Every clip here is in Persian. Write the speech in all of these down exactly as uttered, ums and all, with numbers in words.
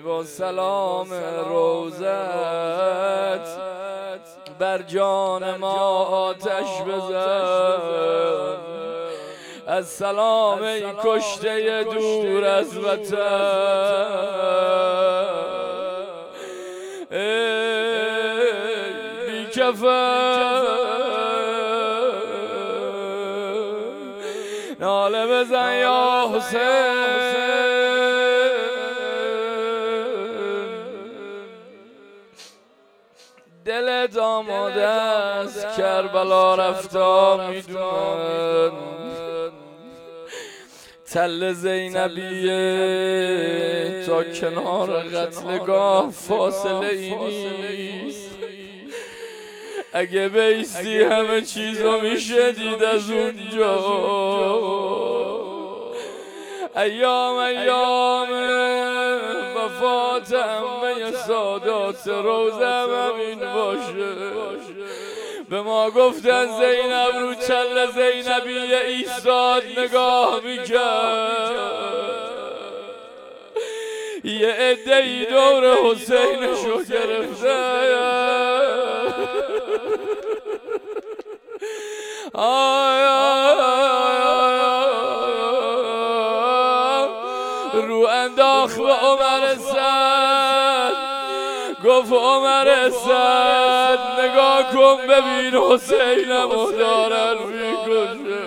با سلام روزت بر جان ما آتش بزن. از سلام ای کشته دور از وطن، ای بی کفن ناله بزن یا حسین. دلت آماده است کربلا رفتا میدونن، تل زینبیه تا کنار قتلگاه فاصله ای نیست. اگه بیستی همه چیزو میشه دید از اونجا. ایام ایام وفات همه سادات روزه همین باشه. به ما گفتن زینب رو چل زینبیه ایستاد نگاه میکرد. یه عده‌ای دور حسینشو گرفته. آی رو انداخت به عمر سعد، گفت عمر سعد نگاه کن ببین حسینمو دارن میکشه.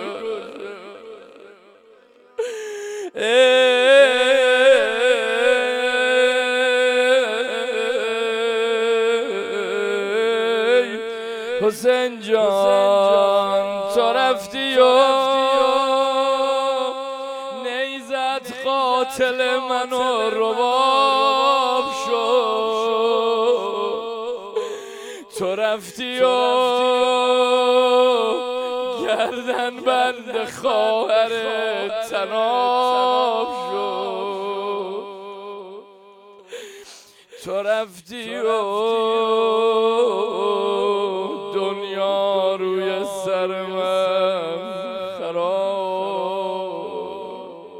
حسین جان تو رفتی و نیزت قاتل منو رباب شد. تو رفتی و گردن بند خواهر تناب شد. تو رفتی و دنیا روی سر من خراب.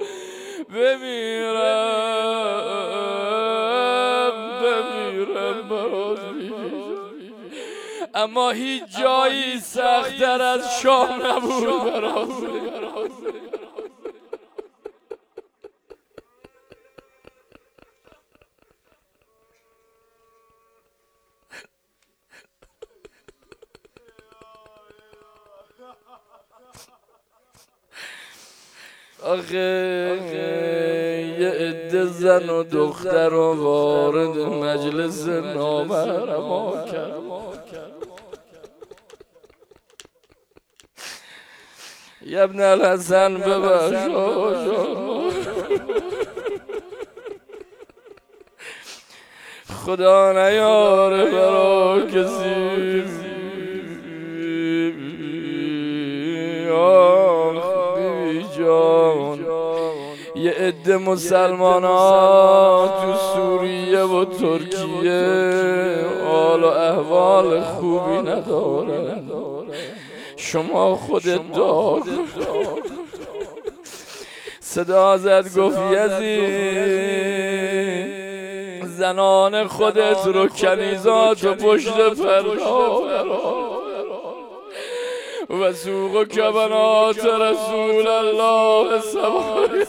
بمیرم بمیرم برات اما هیچ جایی سخت‌تر از شام نبود برات. آخه یه عده زن و دختر و وارد مجلس نامحرما کرد. یا ابن الحسن ببخش خدا نیاره برا کسی. یه عده مسلمان ها تو سوریه و ترکیه حال و احوال خوبی ندارن. شما خودت دار صدا زد گفت یزید زنان خودت رو کنیزات و پشت پرده و سوق و کبنات رسول الله سبایه.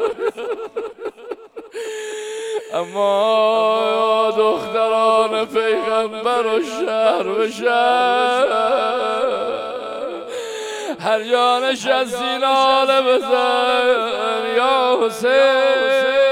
اما دختران پیغمبر و شهر و شهر هر جا نشستی ناله بزن یا حسین.